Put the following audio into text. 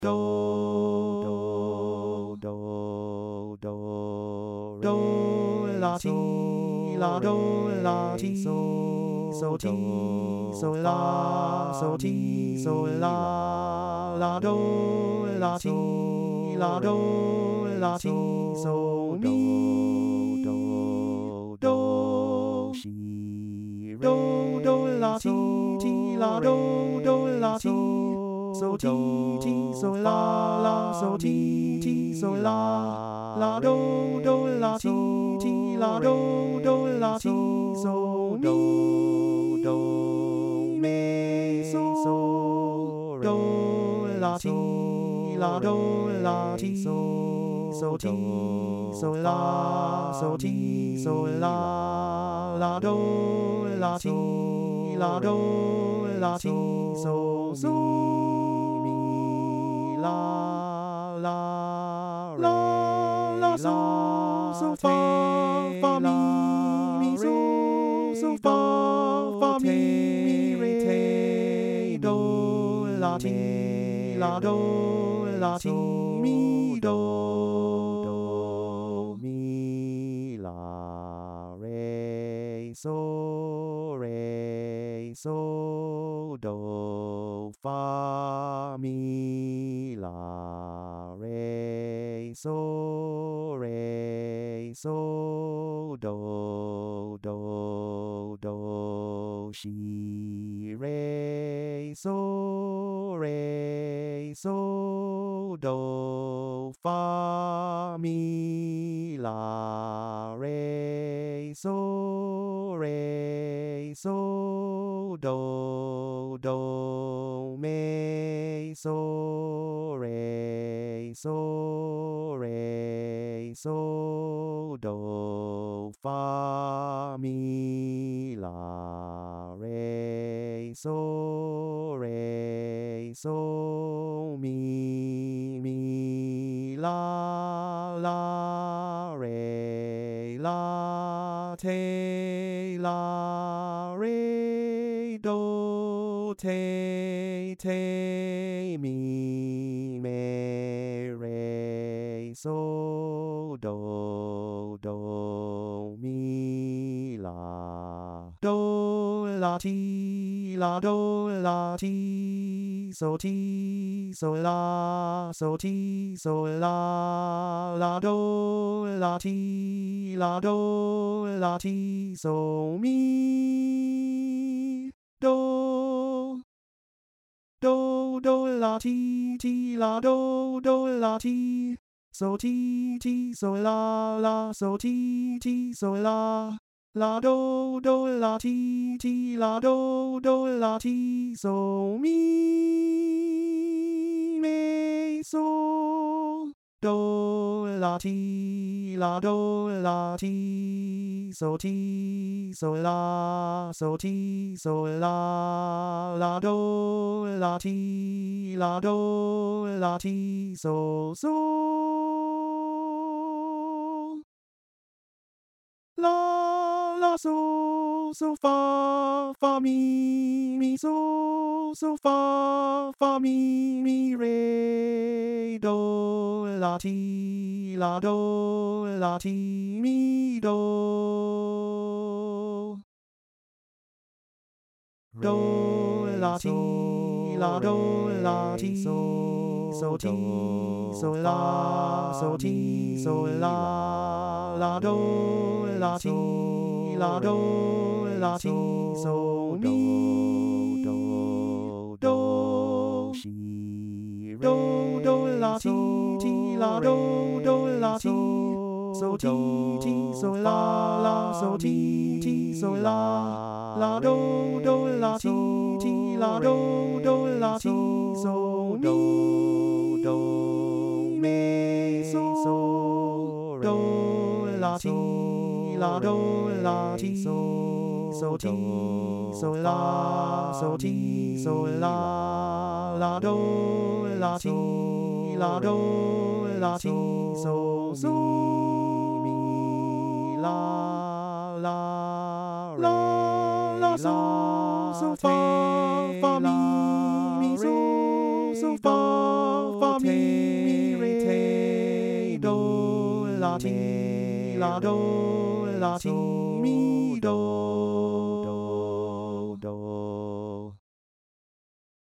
la ti la do la ti so ti so ti so la do la ti la do la ti so mi do shi do la ti la do la ti so ti so la so ti so la do la ti la do la ti so mi so do la ti la do la ti so ti so ti so la do la ti la do la ti so mi la so fa mi so fa mi re te do la ti la do la ti mi do mi la re so do fa mi la re so do shi re so do fa mi la re so do me so do fa mi la re so mi la re la te la re do te mi me re so do mi la do la ti la do la ti so ti so la do la ti la do la ti so mi do la ti la do la ti so ti so so ti so la do la ti la do la ti so mi me so do la ti la do la ti so so ti so la do la ti la do la ti so la so fa mi so fa mi re do la ti la do la ti mi do la ti la do la ti so ti so ti so la do la ti la do la ti so mi do shi do la ti la do la ti so ti so so ti so la do la ti la do la ti so mi me so do la ti la do la ti so ti so ti so la do la ti la do la ti so mi la so fa mi so fa mi re te do la ti la do la ti mi do.